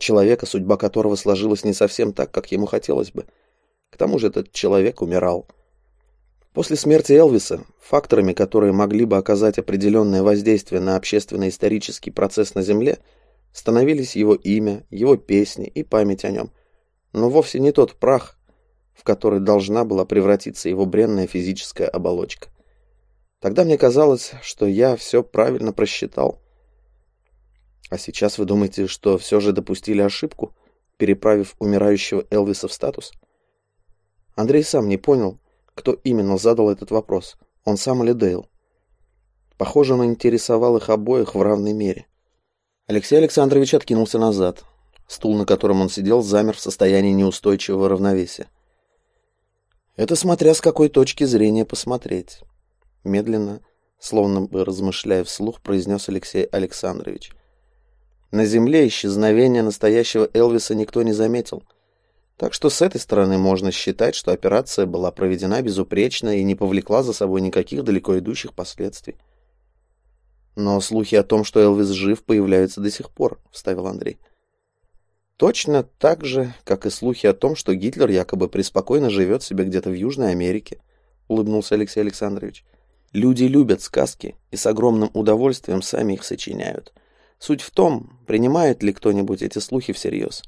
Человека, судьба которого сложилась не совсем так, как ему хотелось бы. К тому же этот человек умирал. После смерти Элвиса факторами, которые могли бы оказать определенное воздействие на общественно-исторический процесс на Земле, становились его имя, его песни и память о нем, но вовсе не тот прах, в который должна была превратиться его бренная физическая оболочка. Тогда мне казалось, что я все правильно просчитал. А сейчас вы думаете, что все же допустили ошибку, переправив умирающего Элвиса в статус? Андрей сам не понял, кто именно задал этот вопрос, он сам или Дейл. Похоже, он интересовал их обоих в равной мере. Алексей Александрович откинулся назад. Стул, на котором он сидел, замер в состоянии неустойчивого равновесия. Это смотря с какой точки зрения посмотреть. Медленно, словно бы размышляя вслух, произнес Алексей Александрович. На Земле исчезновения настоящего Элвиса никто не заметил. Так что с этой стороны можно считать, что операция была проведена безупречно и не повлекла за собой никаких далеко идущих последствий. Но слухи о том, что Элвис жив, появляются до сих пор, вставил Андрей. Точно так же, как и слухи о том, что Гитлер якобы преспокойно живет себе где-то в Южной Америке, улыбнулся Алексей Александрович. Люди любят сказки и с огромным удовольствием сами их сочиняют. Суть в том, принимает ли кто-нибудь эти слухи всерьез.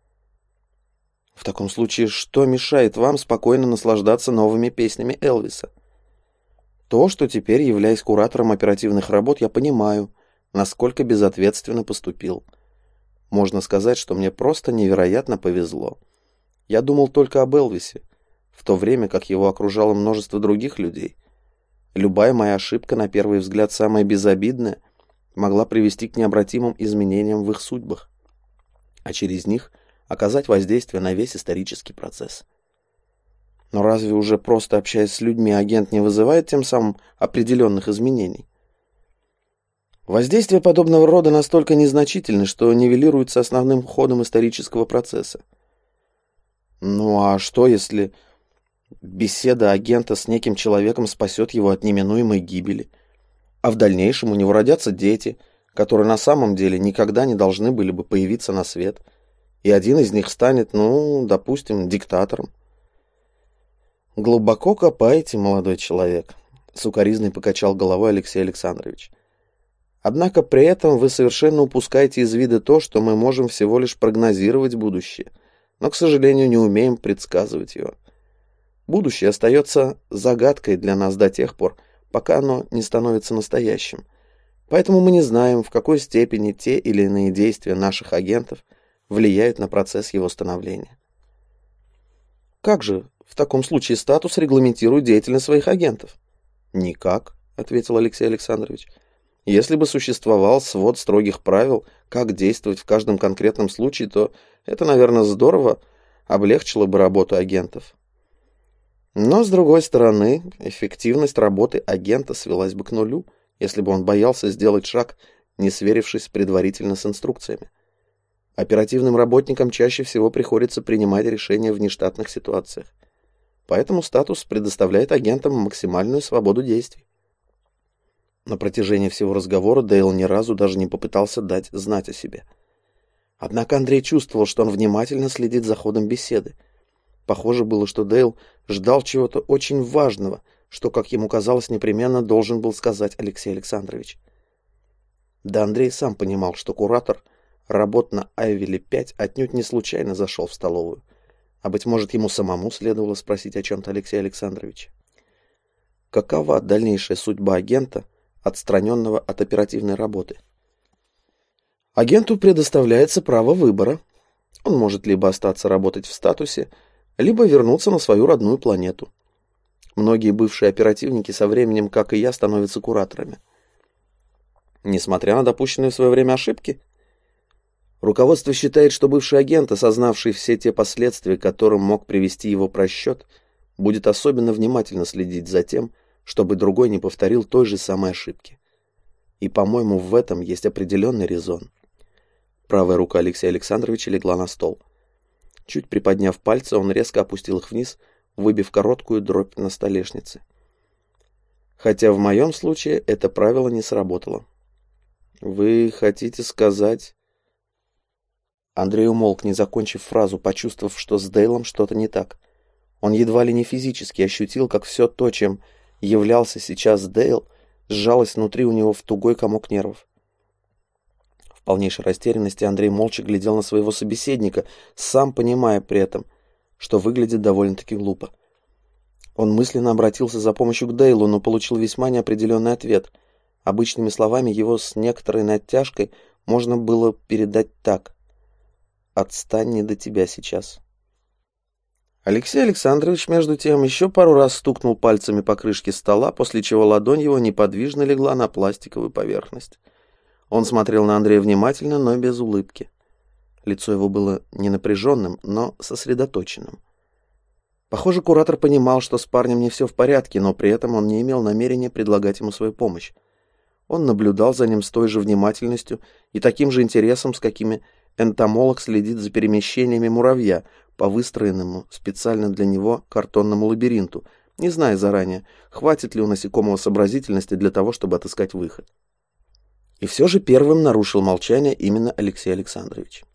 В таком случае, что мешает вам спокойно наслаждаться новыми песнями Элвиса? То, что теперь, являясь куратором оперативных работ, я понимаю, насколько безответственно поступил. Можно сказать, что мне просто невероятно повезло. Я думал только об Элвисе, в то время как его окружало множество других людей. Любая моя ошибка, на первый взгляд самая безобидная, могла привести к необратимым изменениям в их судьбах, а через них оказать воздействие на весь исторический процесс. Но разве уже просто общаясь с людьми агент не вызывает тем самым определенных изменений? Воздействие подобного рода настолько незначительно, что нивелируется основным ходом исторического процесса. Ну а что, если беседа агента с неким человеком спасет его от неминуемой гибели, а в дальнейшем у него родятся дети, которые на самом деле никогда не должны были бы появиться на свет, и один из них станет, допустим, диктатором? Глубоко копаете, молодой человек, сукоризной покачал головой Алексей Александрович. Однако при этом вы совершенно упускаете из вида то, что мы можем всего лишь прогнозировать будущее, но, к сожалению, не умеем предсказывать его. Будущее остается загадкой для нас до тех пор, пока оно не становится настоящим. Поэтому мы не знаем, в какой степени те или иные действия наших агентов влияют на процесс его становления. Как же в таком случае статус регламентирует деятельность своих агентов? Никак, ответил Алексей Александрович. Если бы существовал свод строгих правил, как действовать в каждом конкретном случае, то это, наверное, здорово облегчило бы работу агентов. Но, с другой стороны, эффективность работы агента свелась бы к нулю, если бы он боялся сделать шаг, не сверившись предварительно с инструкциями. Оперативным работникам чаще всего приходится принимать решения в нештатных ситуациях. Поэтому статус предоставляет агентам максимальную свободу действий. На протяжении всего разговора Дейл ни разу даже не попытался дать знать о себе. Однако Андрей чувствовал, что он внимательно следит за ходом беседы. Похоже было, что Дейл ждал чего-то очень важного, что, как ему казалось, непременно должен был сказать Алексей Александрович. Да Андрей сам понимал, что куратор работ на Айвиле-5 отнюдь не случайно зашел в столовую. А быть может, ему самому следовало спросить о чем-то Алексея Александровича. Какова дальнейшая судьба агента, отстраненного от оперативной работы? Агенту предоставляется право выбора. Он может либо остаться работать в статусе, либо вернуться на свою родную планету. Многие бывшие оперативники со временем, как и я, становятся кураторами. Несмотря на допущенные в свое время ошибки, руководство считает, что бывший агент, осознавший все те последствия, к которым мог привести его просчет, будет особенно внимательно следить за тем, чтобы другой не повторил той же самой ошибки. И, по-моему, в этом есть определенный резон. Правая рука Алексея Александровича легла на стол. Чуть приподняв пальцы, он резко опустил их вниз, выбив короткую дробь на столешнице. Хотя в моем случае это правило не сработало. Вы хотите сказать... Андрей умолк, не закончив фразу, почувствовав, что с Дейлом что-то не так. Он едва ли не физически ощутил, как все то, чем являлся сейчас Дейл, сжалось внутри у него в тугой комок нервов. В полнейшей растерянности Андрей молча глядел на своего собеседника, сам понимая при этом, что выглядит довольно-таки глупо. Он мысленно обратился за помощью к Дейлу, но получил весьма неопределенный ответ. Обычными словами его с некоторой натяжкой можно было передать так: «Отстань, не до тебя сейчас». Алексей Александрович, между тем, еще пару раз стукнул пальцами по крышке стола, после чего ладонь его неподвижно легла на пластиковую поверхность. Он смотрел на Андрея внимательно, но без улыбки. Лицо его было не напряженным, но сосредоточенным. Похоже, куратор понимал, что с парнем не все в порядке, но при этом он не имел намерения предлагать ему свою помощь. Он наблюдал за ним с той же внимательностью и таким же интересом, с какими энтомолог следит за перемещениями муравья по выстроенному специально для него картонному лабиринту, не зная заранее, хватит ли у насекомого сообразительности для того, чтобы отыскать выход. И все же первым нарушил молчание именно Алексей Александрович.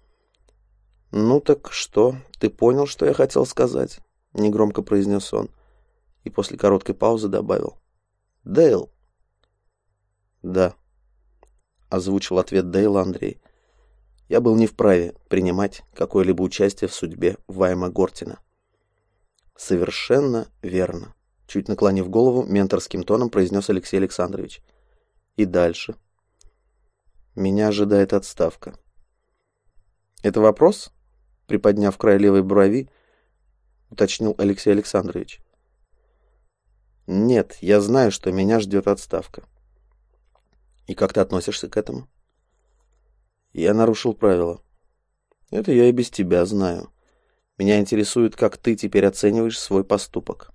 «Ну так что, ты понял, что я хотел сказать?» — негромко произнес он. И после короткой паузы добавил: «Дейл». «Да», — озвучил ответ Дейла Андрей. «Я был не вправе принимать какое-либо участие в судьбе Вайма Гортина». «Совершенно верно», — чуть наклонив голову, менторским тоном произнес Алексей Александрович. «И дальше?» «Меня ожидает отставка». «Это вопрос?» — приподняв край левой брови, уточнил Алексей Александрович. «Нет, я знаю, что меня ждет отставка». «И как ты относишься к этому?» «Я нарушил правила». «Это я и без тебя знаю. Меня интересует, как ты теперь оцениваешь свой поступок».